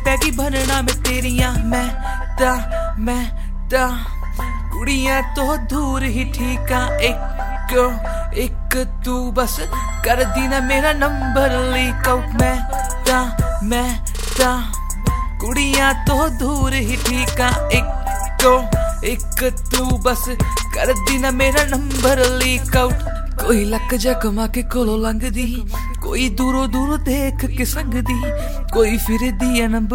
पैगी भरना मैं तेरिया मैं ता कुड़ियां तो दूर ही ठीक आ एक तू बस कर दी ना मेरा नंबर लीक आउट मैं ता कुड़ियां तो दूर ही ठीक आ एक तू बस कर दी ना मेरा नंबर लीक आउट कोई लक जा कमा के कोलों लंघदी कोई दूरों दूरों देख के संगदी कोई फिर दिया नंबर